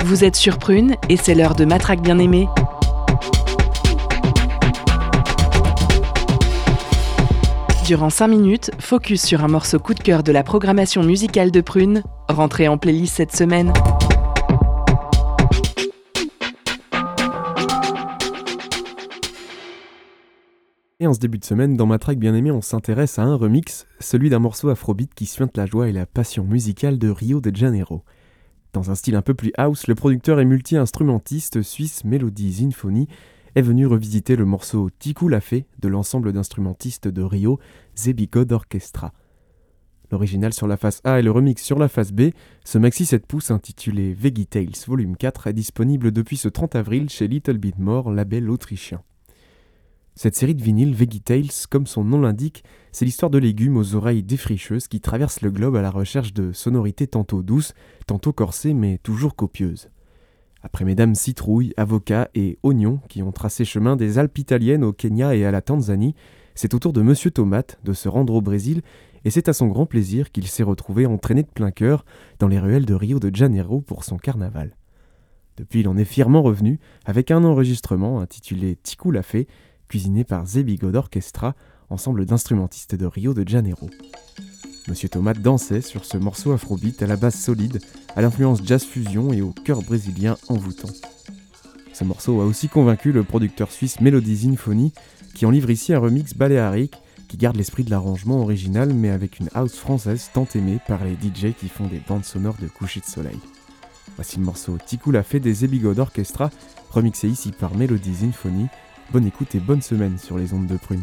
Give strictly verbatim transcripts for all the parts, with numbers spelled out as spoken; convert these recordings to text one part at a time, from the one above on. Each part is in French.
Vous êtes sur Prune et c'est l'heure de Matraque Bien-Aimée. Durant cinq minutes, focus sur un morceau coup de cœur de la programmation musicale de Prune, rentré en playlist cette semaine. Et en ce début de semaine, dans Matraque Bien-Aimée, on s'intéresse à un remix, celui d'un morceau afrobeat qui suinte la joie et la passion musicale de Rio de Janeiro. Dans un style un peu plus house, le producteur et multi-instrumentiste suisse Melody Zinfoni est venu revisiter le morceau Tiku Lafé de l'ensemble d'instrumentistes de Rio, Zebi God Orchestra. L'original sur la face A et le remix sur la face B, ce maxi sept pouces intitulé Veggie Tales Volume quatre est disponible depuis ce trente avril chez Little Bit More, label autrichien. Cette série de vinyles, Veggie Tales, comme son nom l'indique, c'est l'histoire de légumes aux oreilles défricheuses qui traversent le globe à la recherche de sonorités tantôt douces, tantôt corsées, mais toujours copieuses. Après mesdames citrouilles, avocats et oignons qui ont tracé chemin des Alpes italiennes au Kenya et à la Tanzanie, c'est au tour de Monsieur Tomate de se rendre au Brésil et c'est à son grand plaisir qu'il s'est retrouvé entraîné de plein cœur dans les ruelles de Rio de Janeiro pour son carnaval. Depuis, il en est fièrement revenu avec un enregistrement intitulé Tiku Lafé, cuisiné par Zebi God Orchestra, ensemble d'instrumentistes de Rio de Janeiro. Monsieur Tomate dansait sur ce morceau afrobeat à la base solide, à l'influence jazz fusion et au cœur brésilien envoûtant. Ce morceau a aussi convaincu le producteur suisse Melody Zinfoni, qui en livre ici un remix baléarique qui garde l'esprit de l'arrangement original mais avec une house française tant aimée par les D J qui font des bandes sonores de coucher de soleil. Voici le morceau Tiku Lafé des Zebi God Orchestra, remixé ici par Melody Zinfoni. Bonne écoute et bonne semaine sur les ondes de Prune.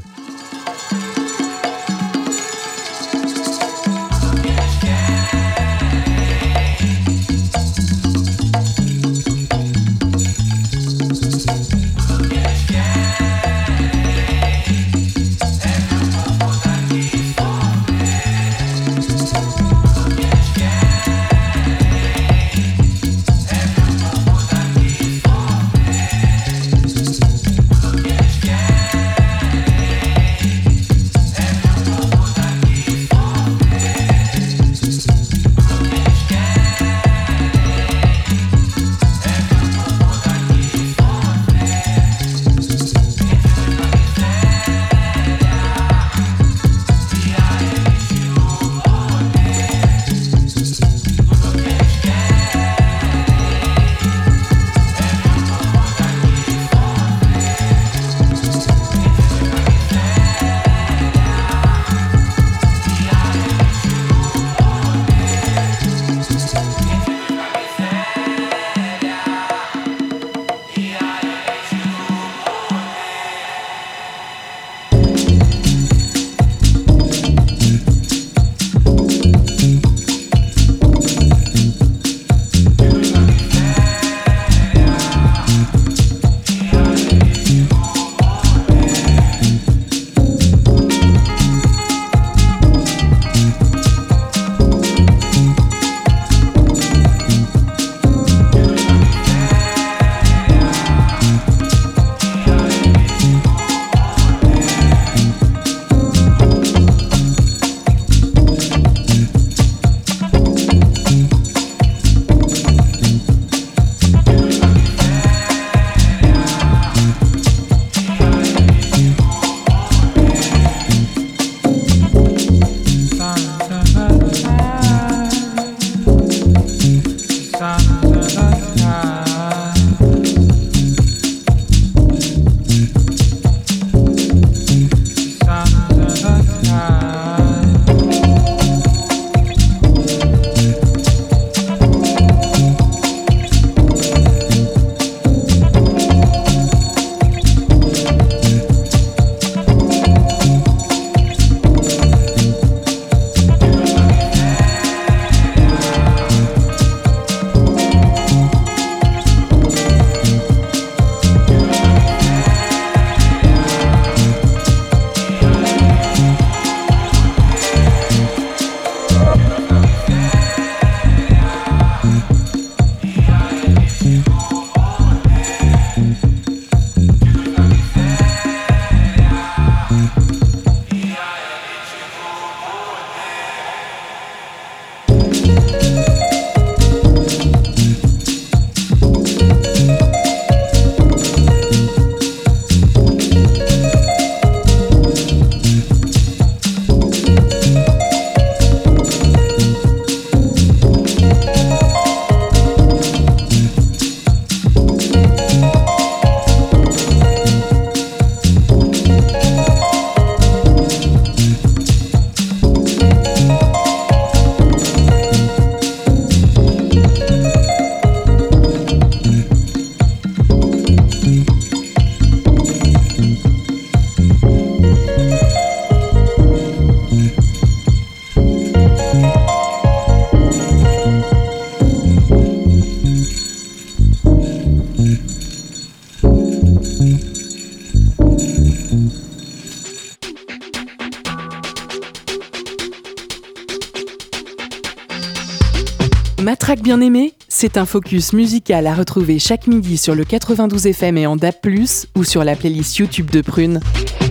Matraque bien-aimée, c'est un focus musical à retrouver chaque midi sur le quatre-vingt-douze F M et en D A B plus, ou sur la playlist YouTube de Prune.